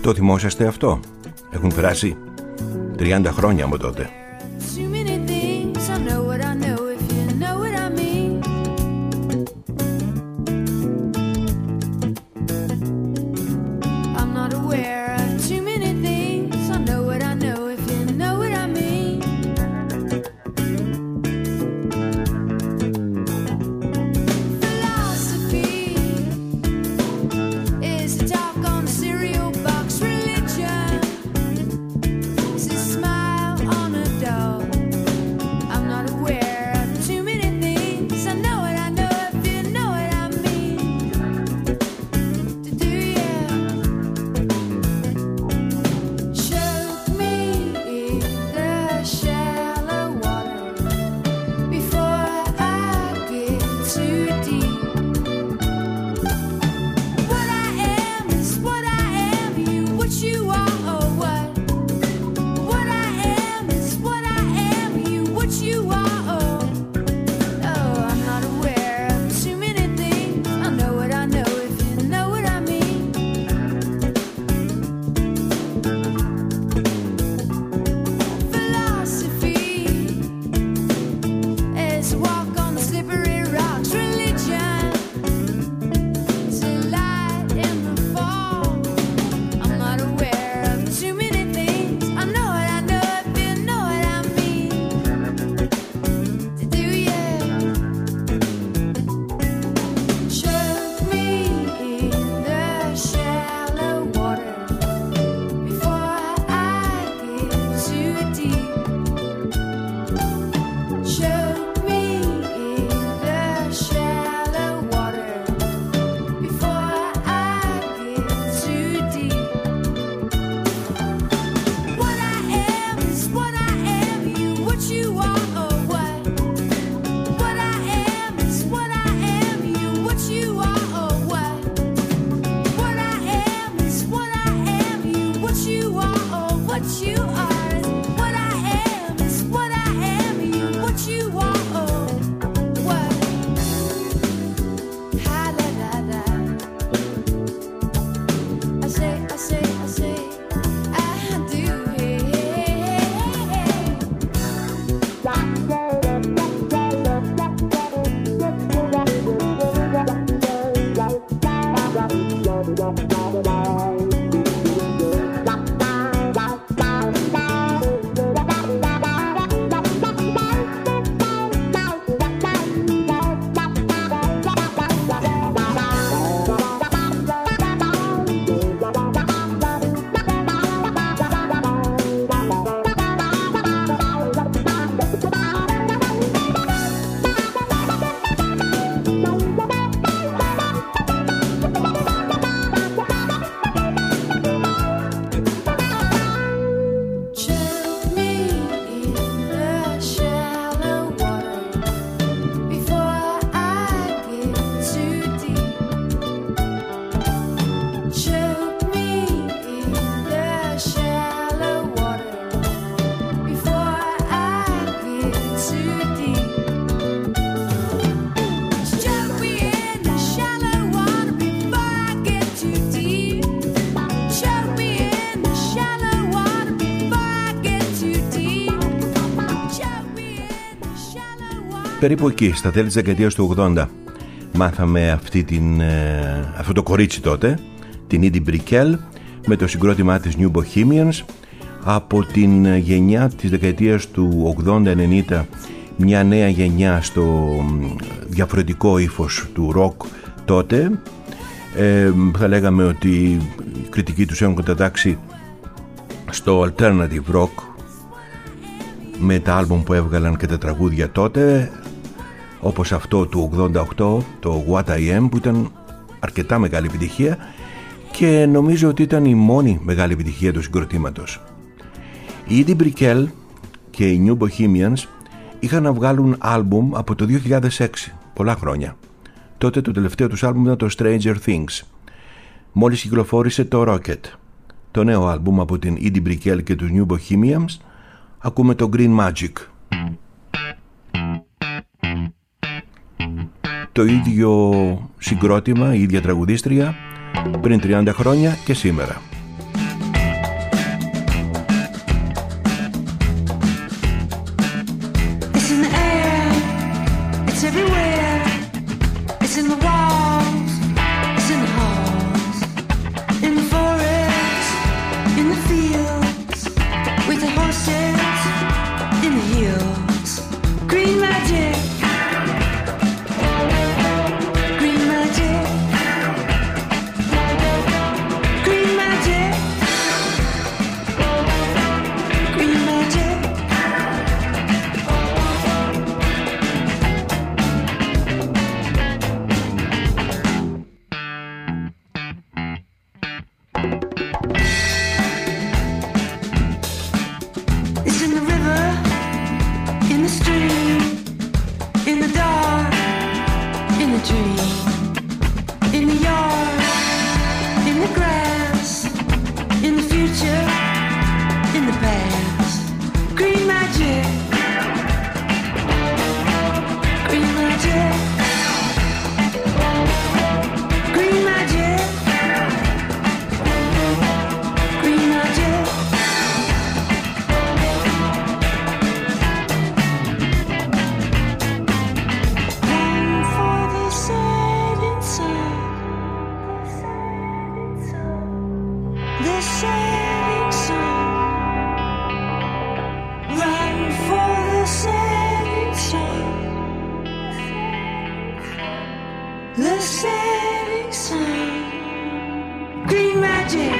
Το θυμόσαστε αυτό? Έχουν περάσει 30 χρόνια από τότε. Περίπου εκεί, στα τέλη της δεκαετίας του 80, μάθαμε αυτό το κορίτσι τότε, την Edie Brickell, με το συγκρότημά της New Bohemians. Από την γενιά της δεκαετίας του 80-90, μια νέα γενιά στο διαφορετικό ύφος του rock τότε. Θα λέγαμε ότι οι κριτικοί τους έχουν κατατάξει στο alternative rock με τα άλμπουμ που έβγαλαν και τα τραγούδια τότε, όπως αυτό του 88, το What I Am, που ήταν αρκετά μεγάλη επιτυχία και νομίζω ότι ήταν η μόνη μεγάλη επιτυχία του συγκροτήματος. Η Edie Brickell και οι New Bohemians είχαν να βγάλουν άλμπουμ από το 2006, πολλά χρόνια. Τότε το τελευταίο τους άλμπουμ ήταν το Stranger Things. Μόλις κυκλοφόρησε το Rocket, το νέο άλμπουμ από την Edie Brickell και τους New Bohemians. Ακούμε το Green Magic. Το ίδιο συγκρότημα, η ίδια τραγουδίστρια πριν 30 χρόνια και σήμερα. dream. In the yard, in the grass, in the future, in the past. Green magic, green magic, green magic, green magic. Run for the setting sun, the setting sun. Run for the setting sun, the setting sun. Green magic.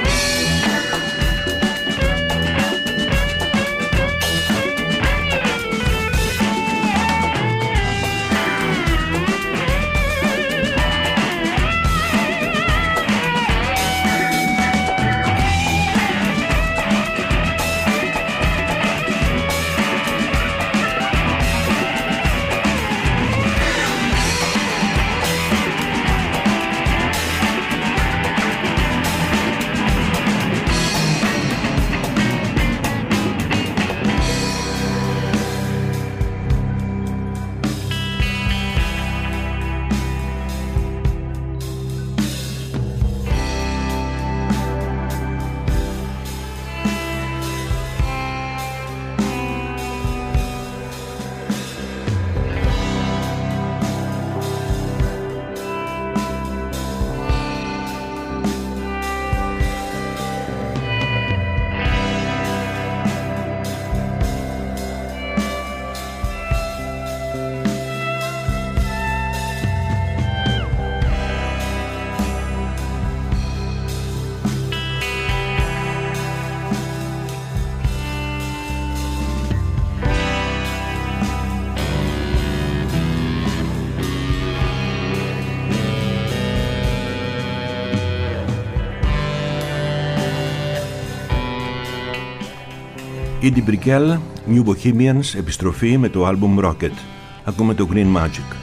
Eddie Brickell, New Bohemians, επιστροφή με το άλμπουμ Rocket. Ακούμε το Green Magic.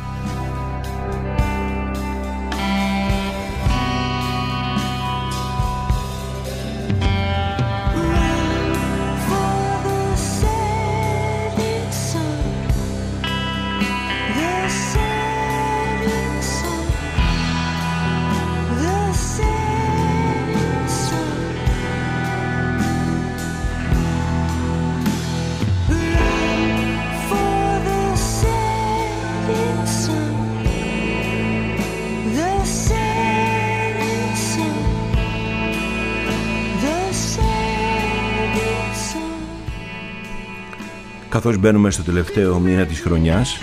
Καθώς μπαίνουμε στο τελευταίο μήνα της χρονιάς,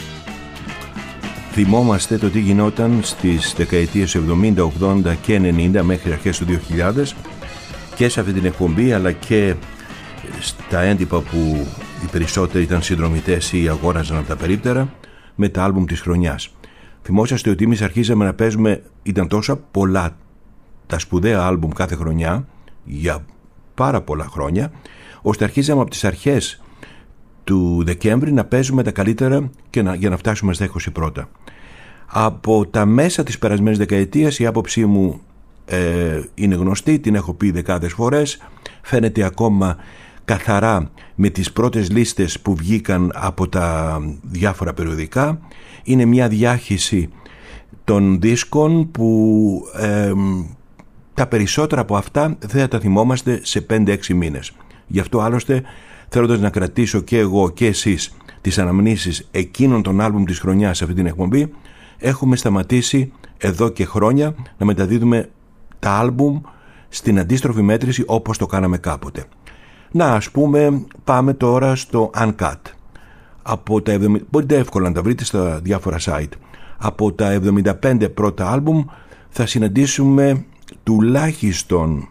θυμόμαστε το τι γινόταν στις δεκαετίες 70, 80 και 90 μέχρι αρχές του 2000 και σε αυτή την εκπομπή, αλλά και στα έντυπα που οι περισσότεροι ήταν συνδρομητές ή αγόραζαν από τα περίπτερα με τα άλμπουμ της χρονιάς. Θυμόσαστε ότι εμείς αρχίζαμε να παίζουμε, ήταν τόσα πολλά τα σπουδαία άλμπουμ κάθε χρονιά για πάρα πολλά χρόνια, ώστε αρχίζαμε από τις αρχές του Δεκέμβρη να παίζουμε τα καλύτερα και για να φτάσουμε στα 20 πρώτα. Από τα μέσα της περασμένης δεκαετίας η άποψή μου είναι γνωστή, την έχω πει δεκάδες φορές, φαίνεται ακόμα καθαρά με τις πρώτες λίστες που βγήκαν από τα διάφορα περιοδικά. Είναι μια διάχυση των δίσκων που τα περισσότερα από αυτά δεν θα τα θυμόμαστε σε 5-6 μήνες. Γι' αυτό άλλωστε, θέλοντας να κρατήσω και εγώ και εσείς τις αναμνήσεις εκείνων των άλμπουμ της χρονιάς σε αυτή την εκπομπή, έχουμε σταματήσει εδώ και χρόνια να μεταδίδουμε τα άλμπουμ στην αντίστροφη μέτρηση όπως το κάναμε κάποτε. Να, ας πούμε, πάμε τώρα στο Uncut. Από τα 70, μπορείτε εύκολα να τα βρείτε στα διάφορα site. Από τα 75 πρώτα άλμπουμ θα συναντήσουμε τουλάχιστον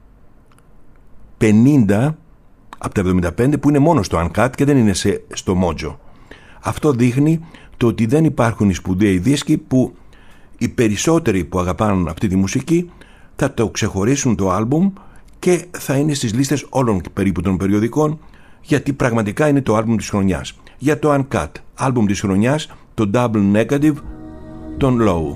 50 από τα 75 που είναι μόνο στο Uncut και δεν είναι στο Mojo. Αυτό δείχνει το ότι δεν υπάρχουν οι σπουδαίοι δίσκοι που οι περισσότεροι που αγαπάνε αυτή τη μουσική θα το ξεχωρίσουν το άλμπουμ και θα είναι στις λίστες όλων περίπου των περιοδικών, γιατί πραγματικά είναι το άλμπουμ της χρονιάς. Για το Uncut, άλμπουμ της χρονιάς, το Double Negative, των Low.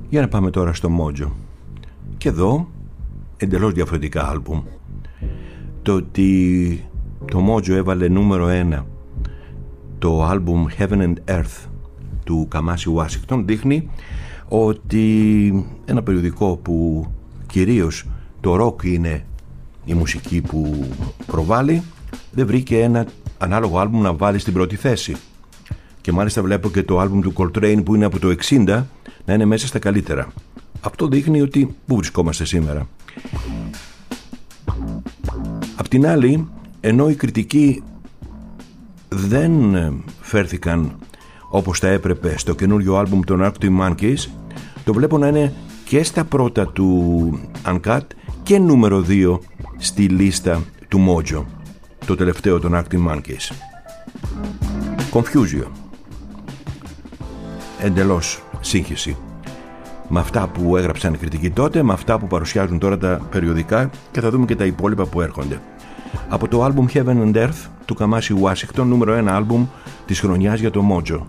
Για να πάμε τώρα στο Mojo. Και εδώ εντελώς διαφορετικά άλμπουμ. Το ότι το Mojo έβαλε νούμερο 1 το άλμπουμ Heaven and Earth του Kamasi Washington δείχνει ότι ένα περιοδικό που κυρίως το rock είναι η μουσική που προβάλλει, δεν βρήκε ένα ανάλογο άλμπουμ να βάλει στην πρώτη θέση. Και μάλιστα βλέπω και το άλμπουμ του Coltrane που είναι από το 60 να είναι μέσα στα καλύτερα. Αυτό δείχνει ότι πού βρισκόμαστε σήμερα. Απ' την άλλη, ενώ οι κριτικοί δεν φέρθηκαν όπως θα έπρεπε στο καινούριο άλμπουμ των Arctic Monkeys, το βλέπω να είναι και στα πρώτα του Uncut και νούμερο 2 στη λίστα του Mojo, το τελευταίο των Arctic Monkeys. Confusion. Εντελώς σύγχυση με αυτά που έγραψαν οι κριτικοί τότε, με αυτά που παρουσιάζουν τώρα τα περιοδικά, και θα δούμε και τα υπόλοιπα που έρχονται. Από το άλμπουμ Heaven and Earth του Kamasi Washington, νούμερο 1 άλμπουμ της χρονιάς για το Mojo.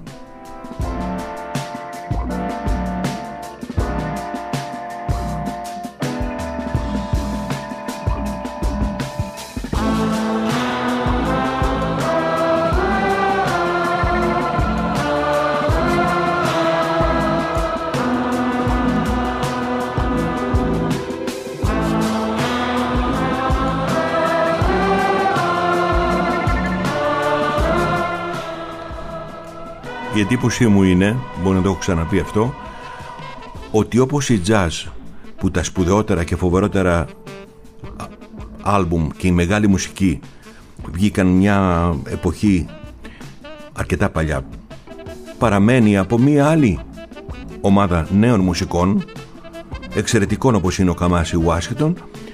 Η εντύπωσή μου είναι, μπορεί να το έχω ξαναπεί αυτό, ότι όπως η jazz που τα σπουδαιότερα και φοβερότερα άλμπουμ και η μεγάλη μουσική βγήκαν μια εποχή αρκετά παλιά, παραμένει από μια άλλη ομάδα νέων μουσικών εξαιρετικών όπως είναι ο Kamasi Washington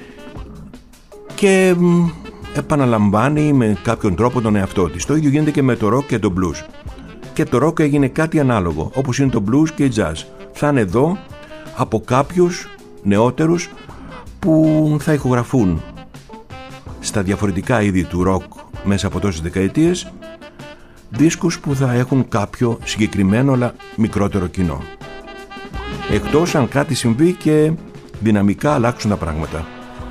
και επαναλαμβάνει με κάποιον τρόπο τον εαυτό της. Το ίδιο γίνεται και με το rock και το blues. Και το rock έγινε κάτι ανάλογο, όπως είναι το blues και η jazz. Θα είναι εδώ από κάποιους νεότερους που θα ηχογραφούν στα διαφορετικά είδη του rock μέσα από τόσες δεκαετίες δίσκους που θα έχουν κάποιο συγκεκριμένο αλλά μικρότερο κοινό. Εκτός αν κάτι συμβεί και δυναμικά αλλάξουν τα πράγματα.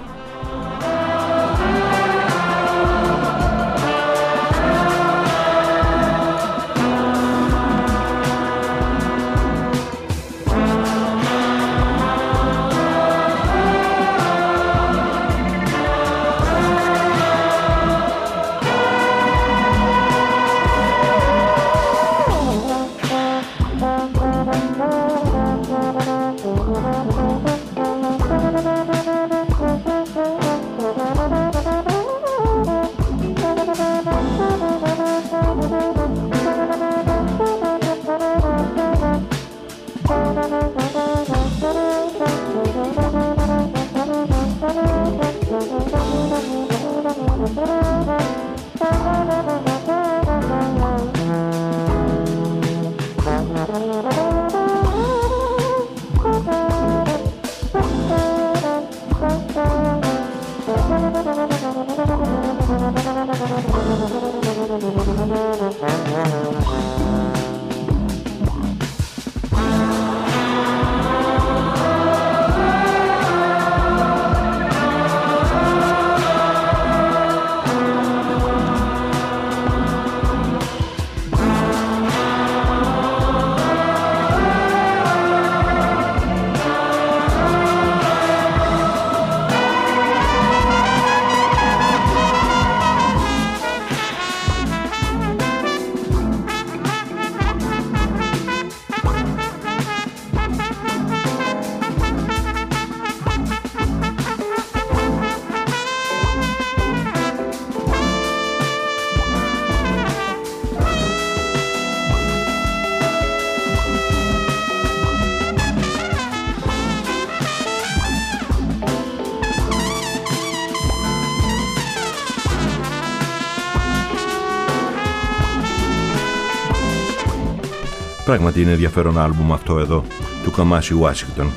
Πράγματι είναι ενδιαφέρον άλμπουμ αυτό εδώ του Kamasi Washington.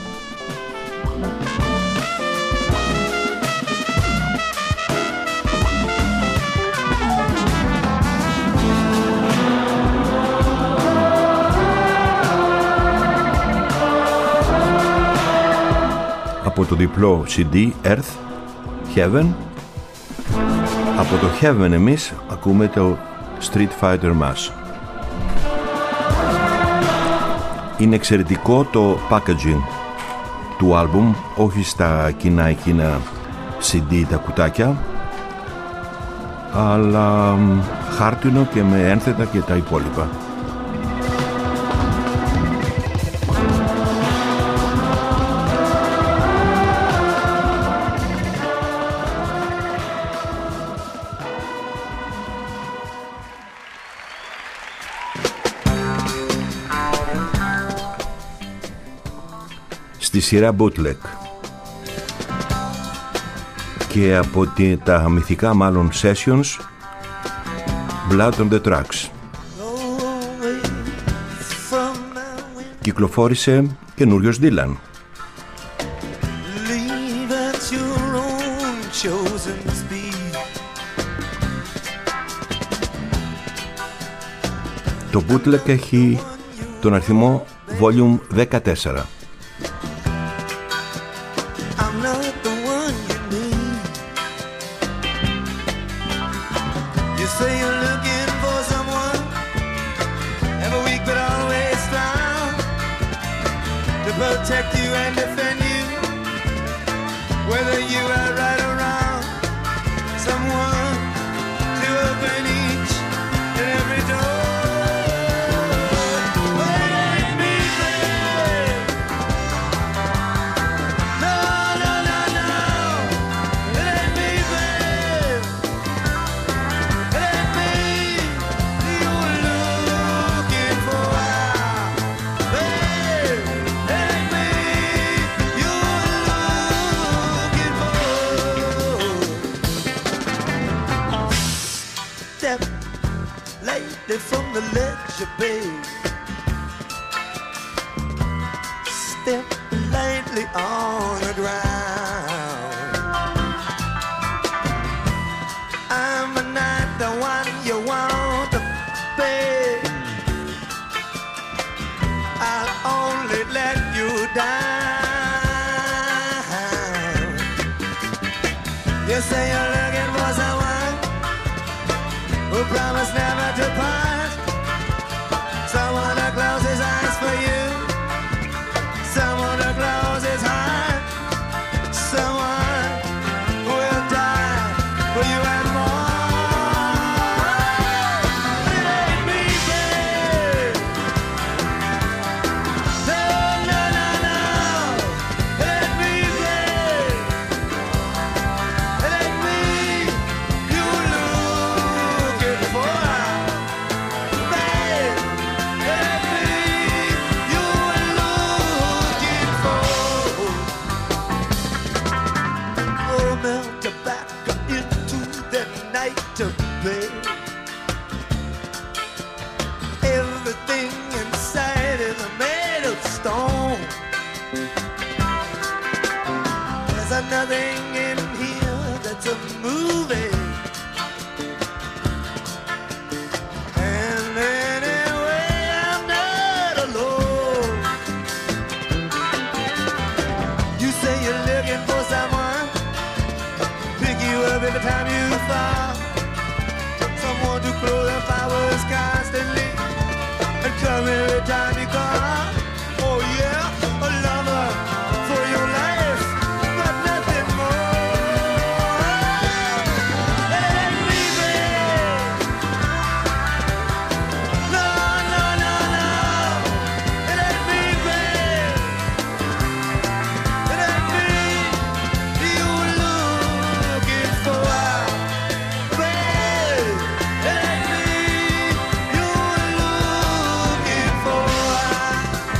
από το διπλό CD Earth, Heaven. Από το Heaven εμείς ακούμε το Street Fighter Mass. Είναι εξαιρετικό το packaging του άλμπουμ, όχι στα κοινά εκείνα CD τα κουτάκια, αλλά χάρτινο και με ένθετα και τα υπόλοιπα. Στη σειρά Bootleg και από τα μυθικά μάλλον Sessions, Blood on the Tracks. Κυκλοφόρησε καινούριος Dylan. Το Bootleg έχει τον αριθμό Volume 14. Protect you and defend you, whether you are right or wrong. Someone to open each and every door. But it ain't me, babe. No, no, no, no. It ain't me, babe. It ain't me you were looking for, babe. From the ledge, babe. Step lightly on the ground. I'm not the one you want to be. I'll only let you down. You say you're looking for someone who promised never to part. Someone to close his eyes for you. Someone to close his heart. Someone who will die for you and more. It ain't me, babe. No, no, no, no. It ain't me, babe. It ain't me you're looking for. Everything inside is made of stone. There's nothing in here that's a movie. And anyway, I'm not alone. You say you're looking for someone, pick you up every time you fall. Someone to close the flowers constantly and come every time you call. Oh yeah, a lover for your life, but nothing more. It ain't me, babe. No, no, no, no. It ain't me, babe. It ain't me you were looking for. It ain't me you were looking for.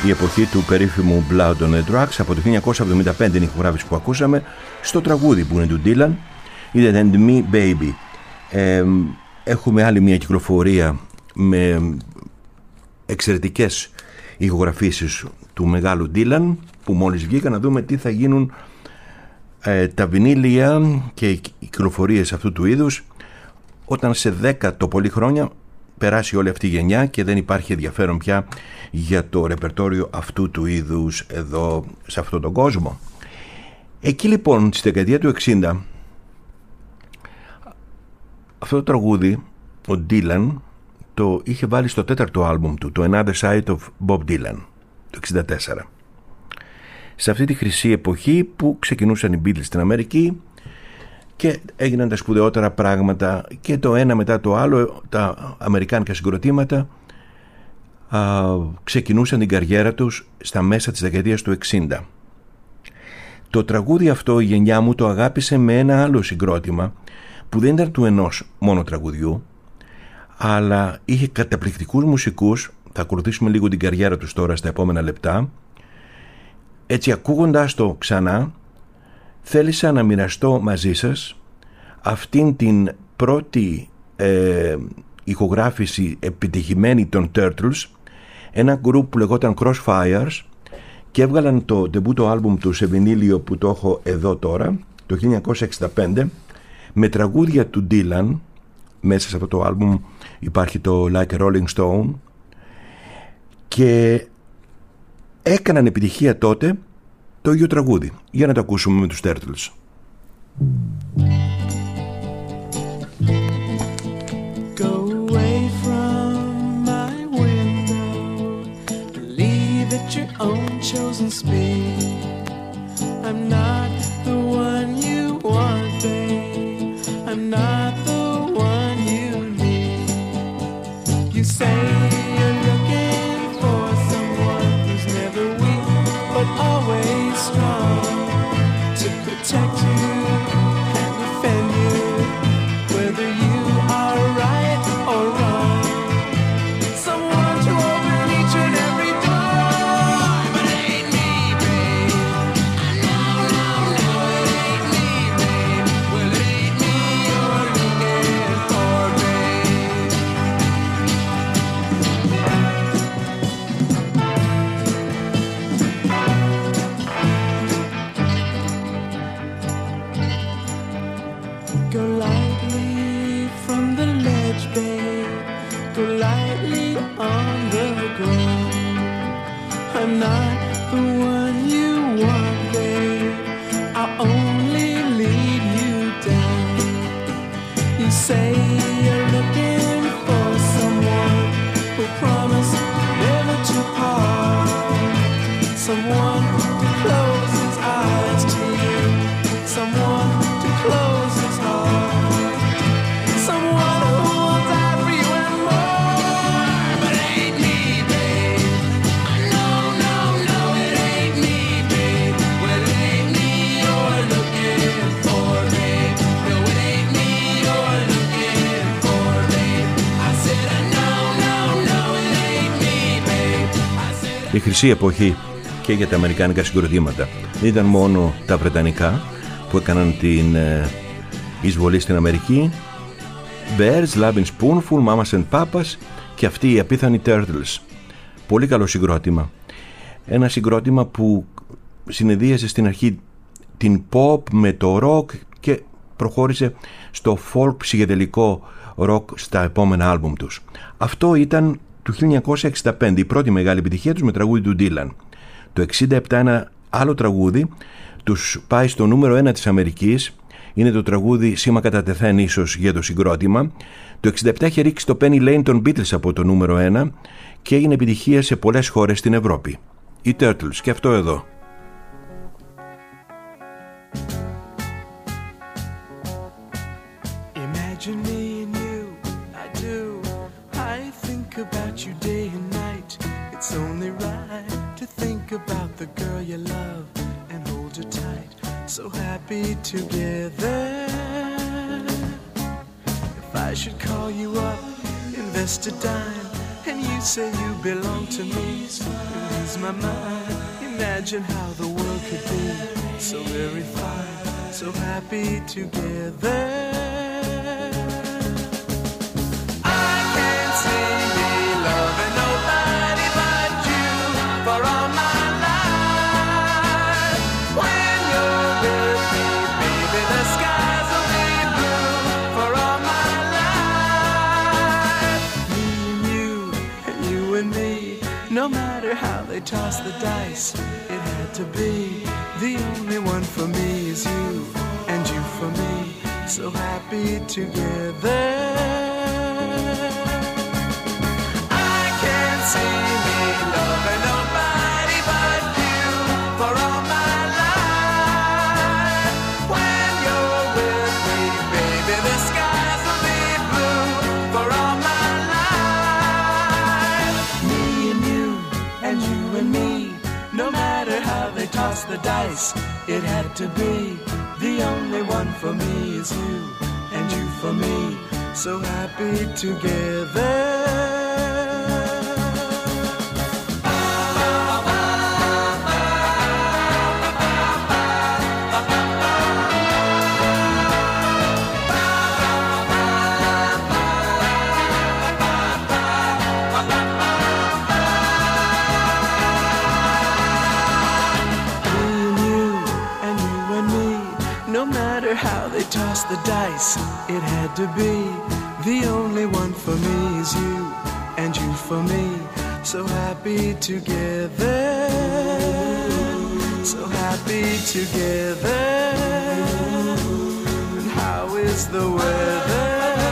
η εποχή του περίφημου Blood on the Drugs. Από το 1975 είναι η ηχογράφηση που ακούσαμε. Στο τραγούδι που είναι του Dylan είναι And Me Baby. Έχουμε άλλη μια κυκλοφορία με εξαιρετικές ηχογραφήσεις του μεγάλου Dylan που μόλις βγήκαν, να δούμε τι θα γίνουν τα βινίλια και οι κυκλοφορίες αυτού του είδους όταν σε 10 το πολύ χρόνια περάσει όλη αυτή η γενιά και δεν υπάρχει ενδιαφέρον πια για το ρεπερτόριο αυτού του είδους εδώ σε αυτόν τον κόσμο. Εκεί λοιπόν στη δεκαετία του 60 αυτό το τραγούδι ο Dylan το είχε βάλει στο 4ο άλμπουμ του, το Another Side of Bob Dylan, το 64. Σε αυτή τη χρυσή εποχή που ξεκινούσαν οι Beatles στην Αμερική και έγιναν τα σπουδαιότερα πράγματα και το ένα μετά το άλλο, τα αμερικάνικα συγκροτήματα ξεκινούσαν την καριέρα τους στα μέσα της δεκαετίας του 60. Το τραγούδι αυτό η γενιά μου το αγάπησε με ένα άλλο συγκρότημα που δεν ήταν του ενός μόνο τραγουδιού, αλλά είχε καταπληκτικούς μουσικούς. Θα ακολουθήσουμε λίγο την καριέρα τους τώρα στα επόμενα λεπτά. Έτσι, ακούγοντας το ξανά, θέλησα να μοιραστώ μαζί σας αυτήν την πρώτη ηχογράφηση επιτυχημένη των Turtles, ένα γκρουπ που λεγόταν Crossfires, και έβγαλαν το ντεμπούτο άλμπουμ του σε βινίλιο που το έχω εδώ τώρα, το 1965, με τραγούδια του Dylan. Μέσα σε αυτό το άλμπουμ υπάρχει το Like a Rolling Stone και έκαναν επιτυχία τότε το ίδιο τραγούδι. Για να το ακούσουμε με τους Turtles. Go away from my window, leave at your own chosen speed. I'm not the one you want, babe. I'm not the one you need. You say you're looking for someone who's never weak but always strong, to protect you and defend you, whether you are right or wrong. Someone to open each and every door, but it ain't me, babe. No, no, no, it ain't me, babe. Well, it ain't me you're looking for, babe. Go lightly from the ledge, babe. Go lightly on the ground. I'm not the one you want, babe. I'll only lead you down. You say you're looking for someone who promised never to part. Someone to close his eyes to you. Someone to close his heart. Someone who will die for you and more. But it ain't me, babe. No, no, no, it ain't me, babe. Well, it ain't me you're looking for, babe. No, it ain't me you're looking for, babe. I said, no, no, no, it ain't me, babe. I said, Η χρυσή εποχή και για τα αμερικάνικα συγκροτήματα. Δεν ήταν μόνο τα βρετανικά που έκαναν την εισβολή στην Αμερική. Bears, Lovin' Spoonful, Mamas and Papas και αυτοί οι απίθανοι Turtles. Πολύ καλό συγκρότημα. Ένα συγκρότημα που συνεδρίασε στην αρχή την pop με το rock και προχώρησε στο folk ψυχεδελικό rock στα επόμενα άλμπουμ τους. Αυτό ήταν του 1965, η πρώτη μεγάλη επιτυχία τους με τραγούδι του Dylan. Το 1967 ένα άλλο τραγούδι τους πάει στο νούμερο 1 της Αμερικής. Είναι το τραγούδι «Σήμα κατά τεθέν» ίσως για το συγκρότημα. Το 1967 είχε ρίξει το Penny Lane των Beatles από το νούμερο 1 και έγινε επιτυχία σε πολλές χώρες στην Ευρώπη. Οι Turtles, και αυτό εδώ. imagine me and you, I do. I think about you day and night. It's only right to think about the girl you love and hold her tight. So happy together. If I should call you up, invest a dime, and you say you belong to me. I lose my mind. Imagine how the world could be so very fine, so happy together. I can't see me loving nobody but you for all my life. When you're with me, baby, the skies will be blue for all my life. Me and you and me, no matter how they toss the dice, it had to be. The only one for me is you, and you for me, so happy together. I can't see me loving nobody but you for all my life. When you're with me, baby, the skies will be blue for all my life. Me and you and me, no matter how they toss the dice, it had to be. The only one for me is you, and you for me, so happy together. How they toss the dice, it had to be. The only one for me is you, and you for me, so happy together. So happy together. And how is the weather?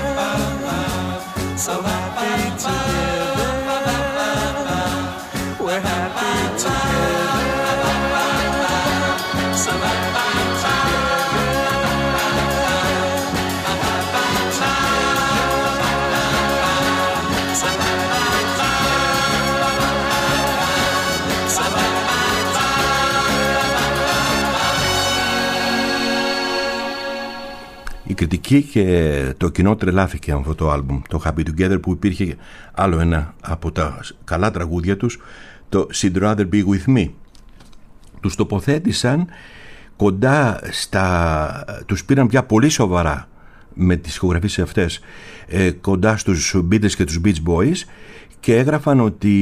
So happy together. We're happy together. So happy together. Η κριτική και το κοινό τρελάθηκε από αυτό το άλμπουμ, το Happy Together, που υπήρχε άλλο ένα από τα καλά τραγούδια τους, το She'd Rather Be With Me. Τους τοποθέτησαν κοντά τους πήραν πια πολύ σοβαρά με τις ηχογραφίες αυτές, κοντά στους Beatles και τους Beach Boys, και έγραφαν ότι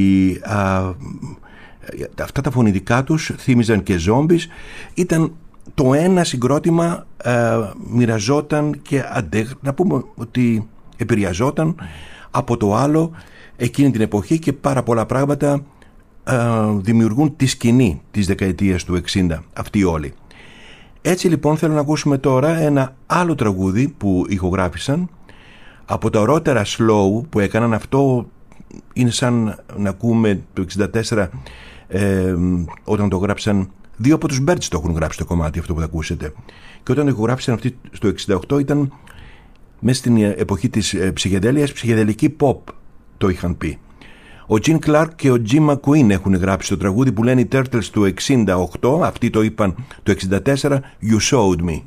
αυτά τα φωνητικά τους θύμιζαν και zombies. Ήταν το ένα συγκρότημα, μοιραζόταν και να πούμε ότι επηρεαζόταν από το άλλο εκείνη την εποχή, και πάρα πολλά πράγματα δημιουργούν τη σκηνή της δεκαετίας του 60 αυτοί όλοι. Έτσι λοιπόν θέλω να ακούσουμε τώρα ένα άλλο τραγούδι που ηχογράφησαν από τα ωραίτερα slow που έκαναν. Αυτό είναι σαν να ακούμε το 64, όταν το γράψαν. Δύο από τους Birds το έχουν γράψει το κομμάτι αυτό που θα ακούσετε, και όταν το ηχογράφησαν αυτοί στο 68 ήταν μέσα στην εποχή της ψυχεδέλειας, ψυχεδελική pop το είχαν πει. Ο Gene Clark και ο Jim McQueen έχουν γράψει το τραγούδι που λένε οι Turtles του 68, αυτοί το είπαν το 64, You Showed Me.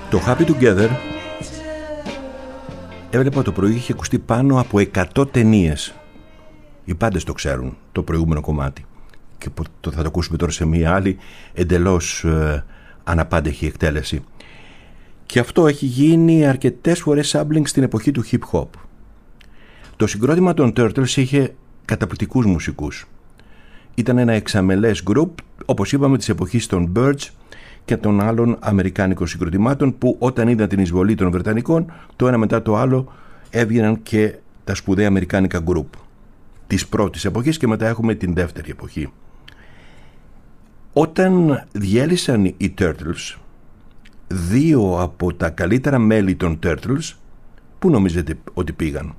Το Happy Together έβλεπα το πρωί, είχε ακουστεί πάνω από 100 ταινίες. Οι πάντες το ξέρουν το προηγούμενο κομμάτι και θα το ακούσουμε τώρα σε μια άλλη εντελώς αναπάντεχη εκτέλεση. Και αυτό έχει γίνει αρκετές φορές sampling στην εποχή του hip hop. Το συγκρότημα των Turtles είχε καταπληκτικούς μουσικούς. Ήταν ένα εξαμελές group, όπως είπαμε, της εποχής των Birds και των άλλων αμερικάνικων συγκροτημάτων, που όταν είδαν την εισβολή των Βρετανικών, το ένα μετά το άλλο έβγαιναν και τα σπουδαία αμερικάνικα group της πρώτης εποχής, και μετά έχουμε την δεύτερη εποχή. Όταν διέλυσαν οι Turtles, δύο από τα καλύτερα μέλη των Turtles, πού νομίζετε ότι πήγαν?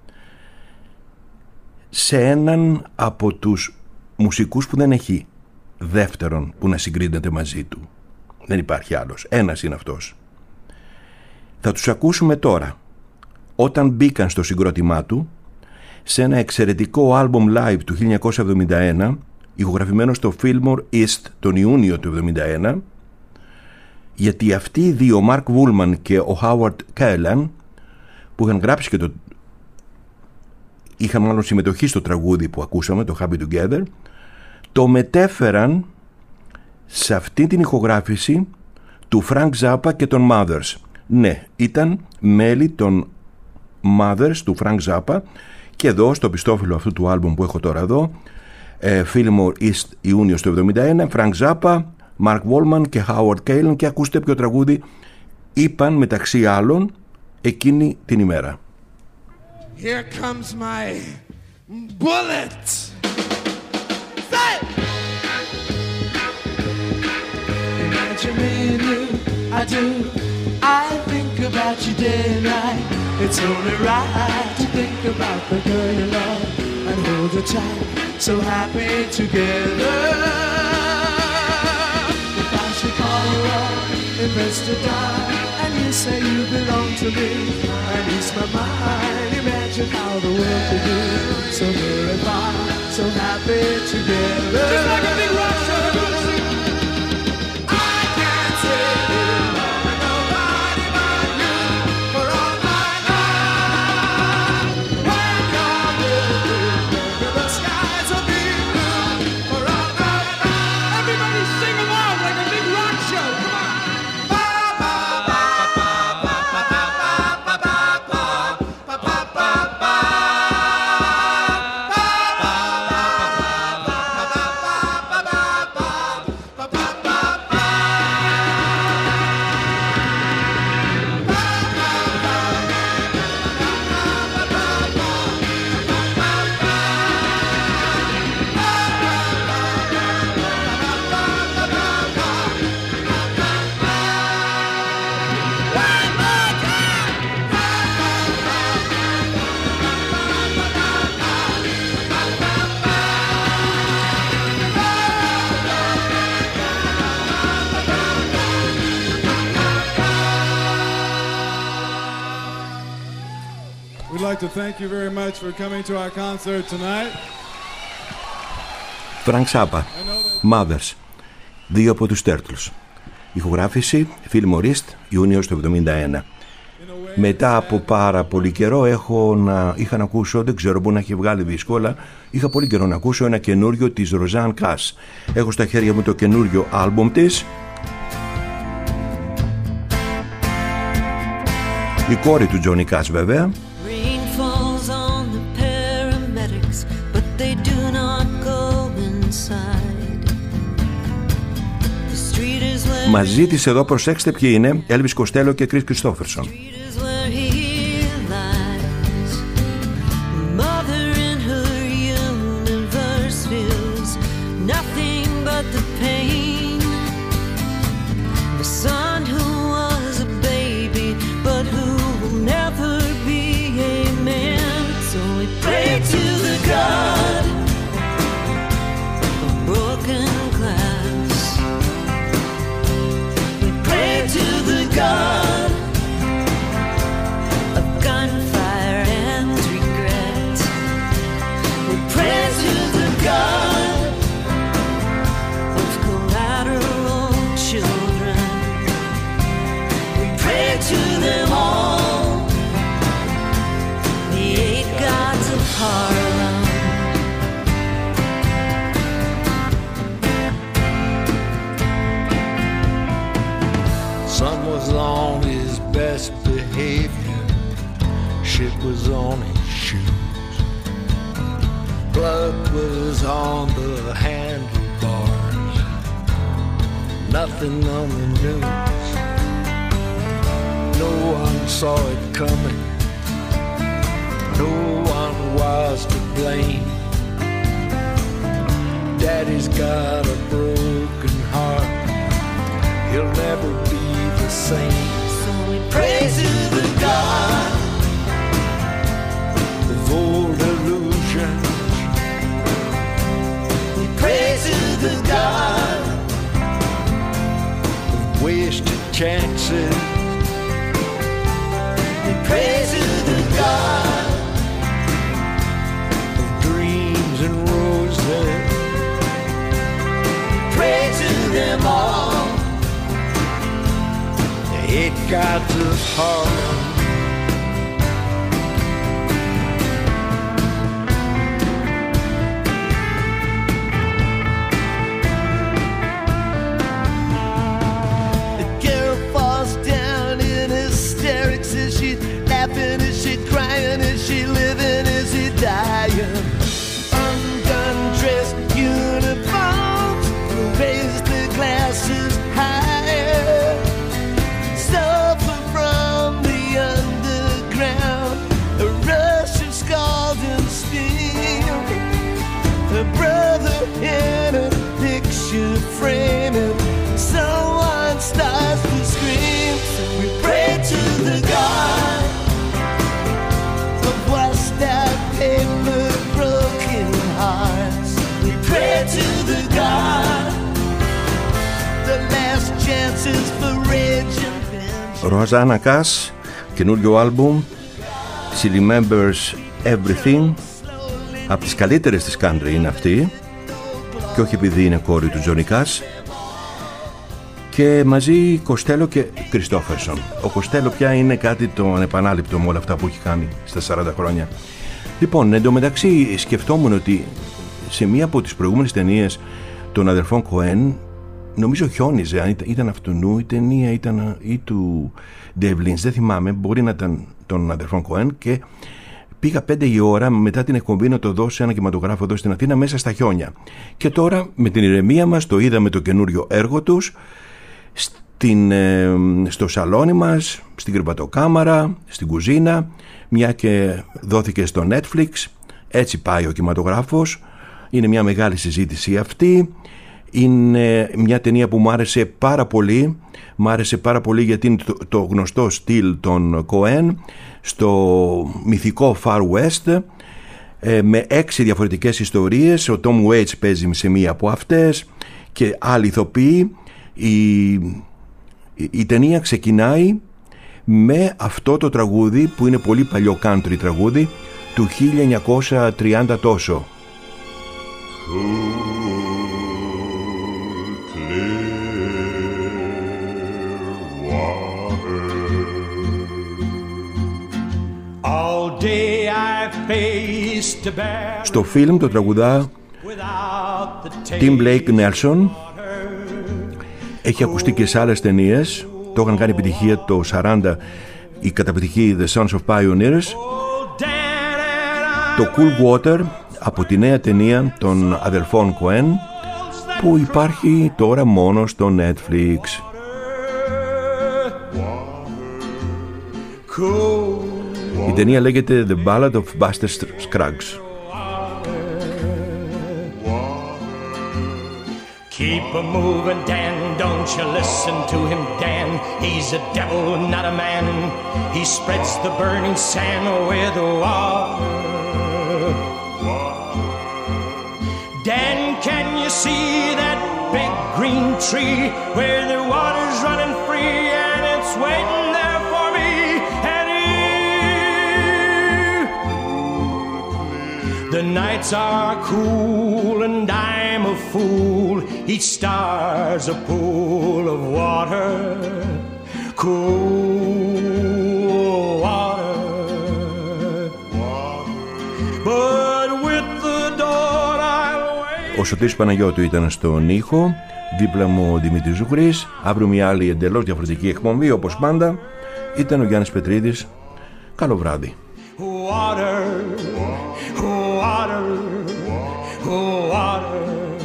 Σε έναν από τους μουσικούς που δεν έχει δεύτερον που να συγκρίνεται μαζί του. Δεν υπάρχει άλλος. Ένας είναι αυτός. Θα τους ακούσουμε τώρα, όταν μπήκαν στο συγκρότημά του, σε ένα εξαιρετικό άλμπομ live του 1971, ηχογραφημένο στο Fillmore East τον Ιούνιο του 1971, γιατί αυτοί οι δύο, ο Mark Woolman και ο Howard Kaylan, που είχαν γράψει και είχαν μάλλον συμμετοχή στο τραγούδι που ακούσαμε, το Happy Together, το μετέφεραν σε αυτή την ηχογράφηση του Frank Zappa και των Mothers. Ναι, ήταν μέλη των Mothers του Frank Zappa, και εδώ στο πιστόφυλλο αυτού του άλμπουμ που έχω τώρα εδώ, Fillmore East Ιούνιος του 1971, Frank Zappa, Mark Woolman και Howard Kaylan, και ακούστε ποιο τραγούδι είπαν μεταξύ άλλων εκείνη την ημέρα. Here comes my bullet. Say! Imagine me and you, I do. I think about you day and night. It's only right to think about the girl you love and hold her tight. So happy together. If I should call you up and press to die, and you say you belong to me, and ease my mind. Imagine how the world could be so very fine, so happy together. Just like a big rock star. I can't say nobody but you for all my life. When you're with me, the skies will be blue for all my life. Everybody sing along like a big rock show. Come on. We'd like to thank you very much for coming to our concert tonight. Frank Zappa, Mothers, δύο από τους Turtles. Ηχογράφηση Fillmore East, Ιούνιος του 1971. Μετά από πάρα πολύ καιρό είχα να ακούσω, δεν ξέρω, μπορεί να έχει βγάλει δίσκο, αλλά είχα πολύ καιρό να ακούσω ένα καινούριο της Rosanne Cash. Έχω στα χέρια μου το καινούριο άλμπομ της. Η κόρη του Johnny Cash βέβαια. Μαζί της εδώ, προσέξτε ποιοι είναι, Elvis Costello και Chris Christopherson. God of gunfire and regret. We pray to the God of calamity. was on his shoes. Blood was on the handlebars. Nothing on the news. No one saw it coming. No one was to blame. Daddy's got a broken heart. He'll never be the same. So we pray to the God of old illusions. We pray to the God of wasted chances. We pray to the God of dreams and roses. We pray to them all. It got us hard. The girl falls down in hysterics. Is she laughing? Is she crying? Is she living? Is he dying? Undone dress uniforms raise the glasses higher. Suffer from the underground, a rush of scalding steam. A brother in a picture framing, someone starts to scream. We pray to the God of washed out paper, broken hearts. We pray to the God, the last chances for rage and vengeance. Rosanna Cass, καινούριο άλμπουμ, She Remembers Everything. Από τις καλύτερες της country είναι αυτή, και όχι επειδή είναι κόρη του Τζόνι Κάς. Και μαζί Κοστέλο και Κριστόφερσον. Ο Κοστέλο πια είναι κάτι το ανεπανάληπτο με όλα αυτά που έχει κάνει στα 40 χρόνια. Λοιπόν, εντωμεταξύ σκεφτόμουν ότι σε μία από τις προηγούμενες ταινίες των αδερφών Κοέν, νομίζω χιόνιζε, αν ήταν αυτού η ταινία ή του Dave Lynch, δεν θυμάμαι, μπορεί να ήταν των αδερφών Κοέν, και πήγα 5 η ώρα μετά την εκπομπή να το δώσω σε ένα κινηματογράφο εδώ στην Αθήνα μέσα στα χιόνια. Και τώρα με την ηρεμία μας το είδαμε το καινούριο έργο τους στο σαλόνι μας, στην κρεβατοκάμαρα, στην κουζίνα, μια και δόθηκε στο Netflix. Έτσι πάει ο κινηματογράφος. Είναι μια μεγάλη συζήτηση αυτή. Είναι μια ταινία που μου άρεσε πάρα πολύ. Μ' άρεσε πάρα πολύ γιατί είναι το γνωστό στυλ των Coen στο μυθικό Far West, με 6 διαφορετικές ιστορίες. Ο Tom Waits παίζει σε μία από αυτές και άλλοι ηθοποιοί. Η ταινία ξεκινάει με αυτό το τραγούδι που είναι πολύ παλιό country τραγούδι του 1930 τόσο. Στο φιλμ το τραγουδά Tim Blake Nelson. Έχει ακουστεί και σε άλλες ταινίες. Το είχαν κάνει επιτυχία το 40 η καταπληκτική The Sons of Pioneers. Το Cool Water από τη νέα ταινία των αδελφών Coen που υπάρχει τώρα μόνο στο Netflix. Η ταινία λέγεται The Ballad of Buster Scruggs. Keep a moving, Dan, don't you listen to him, Dan. He's a devil, not a man. He spreads the burning sand with water. Dan, can you see that big green tree where the water's running free and it's waiting there for me and you? The nights are cool and I'm a fool. Each star's a pool of water, cool water. But with the dawn I'll wait. Ο Σωτήρης Παναγιώτου ήταν στον ήχο, δίπλα μου ο Δημήτρης Ζουγρής. Αύριο μια άλλη εντελώς διαφορετική εκπομπή όπως πάντα. Ήταν ο Γιάννης Πετρίδης. Καλό βράδυ. water, water, water.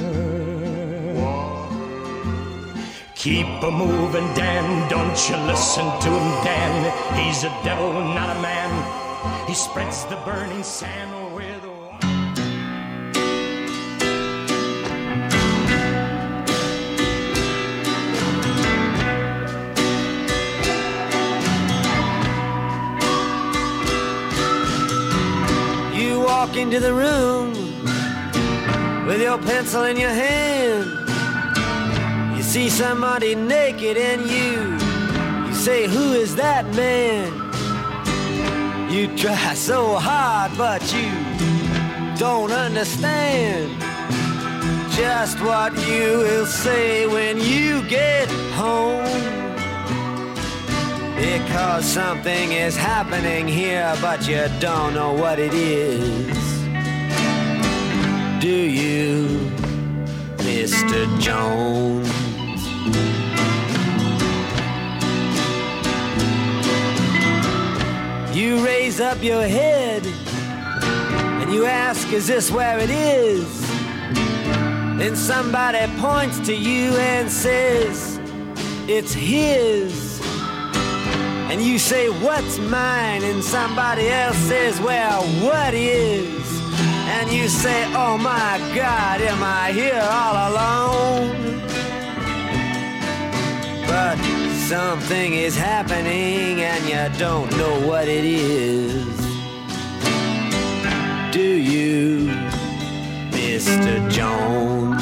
Keep a moving, Dan, don't you listen to him, Dan. He's a devil, not a man. He spreads the burning sand with water. You walk into the room with your pencil in your hand. You see somebody naked and you say, who is that man? You try so hard, but you don't understand just what you will say when you get home. Because something is happening here, but you don't know what it is. Do you, Mr. Jones? You raise up your head and you ask, is this where it is? Then somebody points to you and says, it's his. And you say, what's mine? And somebody else says, well, what is? And you say, oh my God, am I here all alone? But something is happening and you don't know what it is. Do you, Mr. Jones?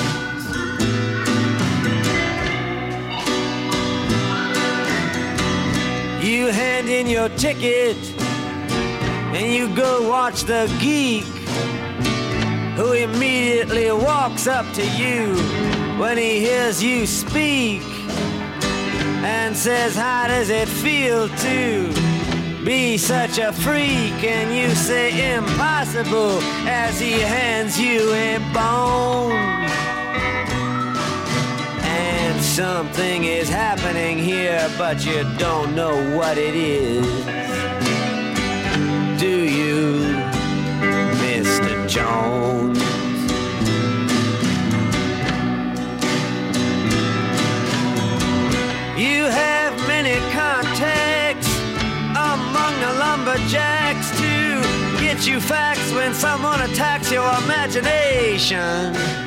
You hand in your ticket and you go watch the geek, who immediately walks up to you when he hears you speak and says, how does it feel to be such a freak? And you say, impossible, as he hands you a bone. And something is happening here, but you don't know what it is. Do you, Mr. Jones? You have many contacts among the lumberjacks to get you facts when someone attacks your imagination.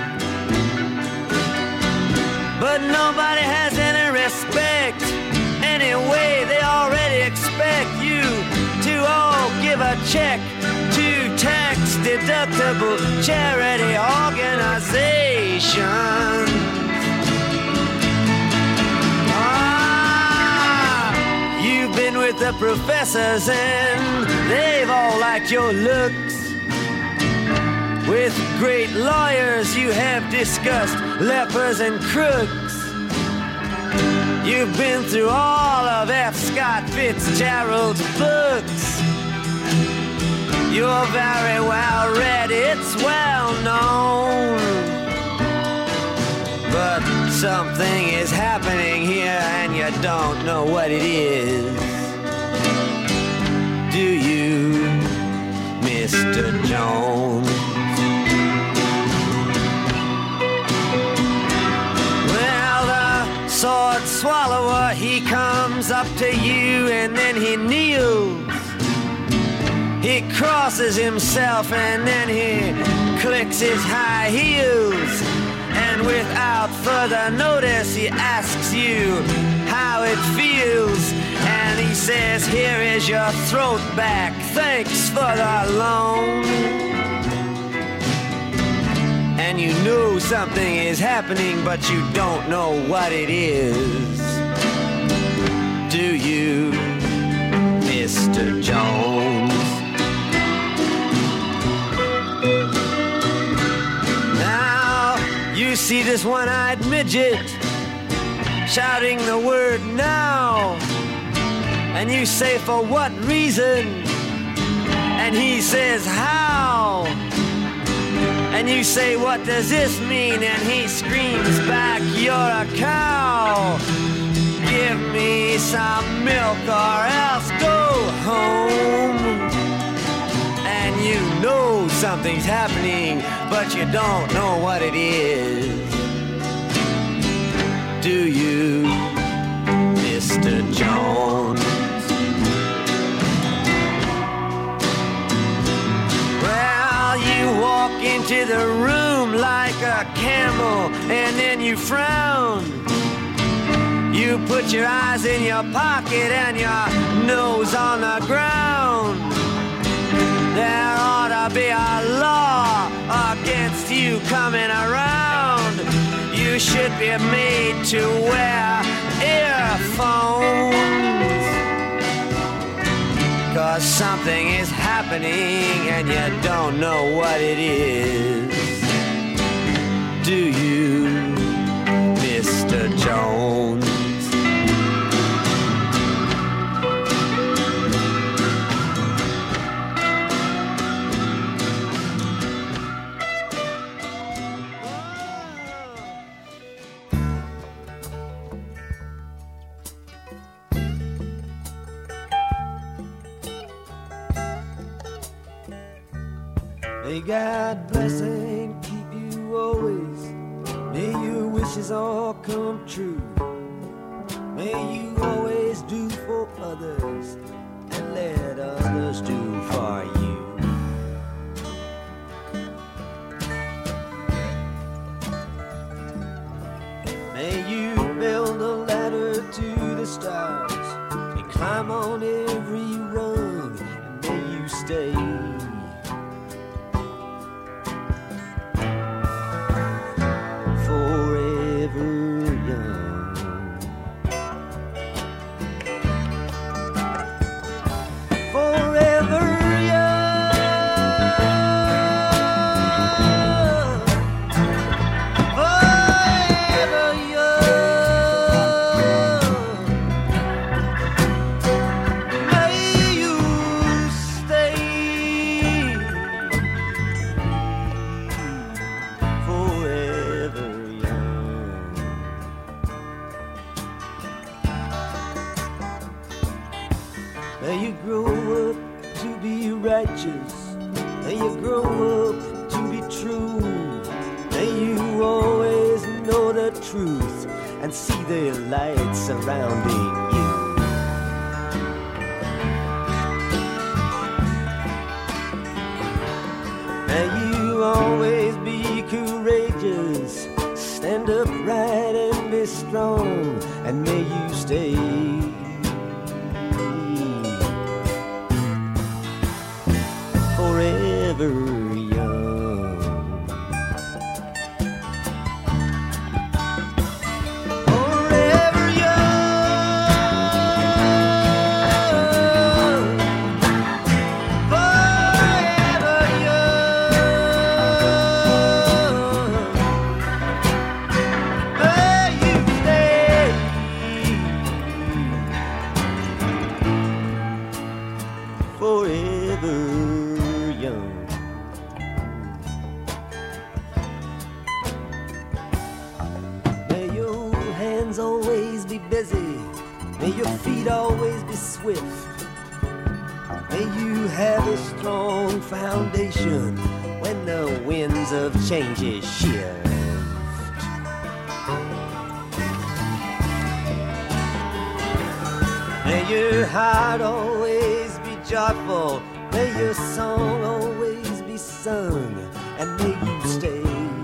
But nobody has any respect. Anyway, they already expect you to all give a check to tax-deductible charity organizations. You've been with the professors and they've all liked your looks. With great lawyers you have discussed lepers and crooks. You've been through all of F. Scott Fitzgerald's books. You're very well read, it's well known. But something is happening here and you don't know what it is. Do you, Mr. Jones? Well, the sword swallower, he comes up to you and then he kneels. He crosses himself and then he clicks his high heels. And without further notice, he asks you how it feels. And he says, here is your throat back, thanks for the loan. And you know something is happening, but you don't know what it is. Do you, Mr. Jones? You see this one-eyed midget shouting the word now, and you say, for what reason? And he says, how? And you say, what does this mean? And he screams back, you're a cow. Give me some milk or else go home. know something's happening, but you don't know what it is. Do you, Mr. Jones? Well, you walk into the room like a camel, and then you frown. You put your eyes in your pocket and your nose on the ground. There ought to be a law against you coming around. You should be made to wear earphones, 'cause something is happening and you don't know what it is. Do you, Mr. Jones? May God bless and keep you always. May your wishes all come true. May you always do for others and let others do for you. May you build a ladder to the stars and climb on every rung, and may you stay and see the light surrounding you. May you always be courageous, stand upright and be strong, and may you stay forever. Changes shift. May your heart always be joyful. May your song always be sung, and may you stay